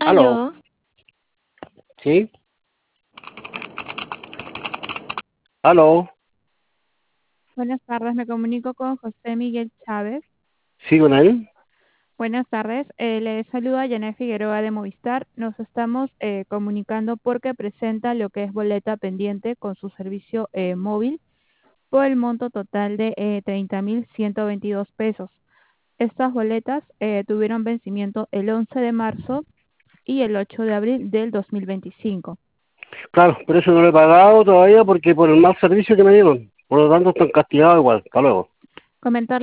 Aló, Aló, ¿sí? Aló, buenas tardes, me comunico con José Miguel Chávez. ¿sí con él? Buenas tardes, le saluda Janet Figueroa de Movistar. Nos estamos comunicando porque presenta lo que es boleta pendiente con su servicio móvil por el monto total de 30.122 pesos. Estas boletas tuvieron vencimiento el 11 de marzo y el 8 de abril del 2025. Claro, pero eso no lo he pagado todavía porque por el mal servicio que me dieron. Por lo tanto, están castigados igual. Hasta luego. Comentar